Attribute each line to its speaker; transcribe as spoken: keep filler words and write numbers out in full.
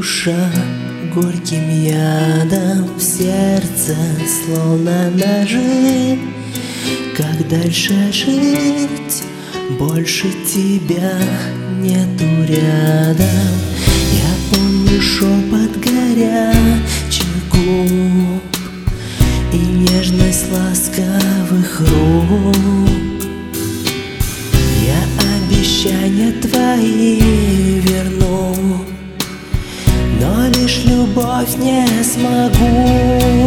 Speaker 1: душа горьким ядом в сердце, словно ножи. Как дальше жить? Больше тебя нету рядом. Я помню шепот горячих губ и нежность ласковых рук. Я обещания твои верну, но лишь любовь не смогу.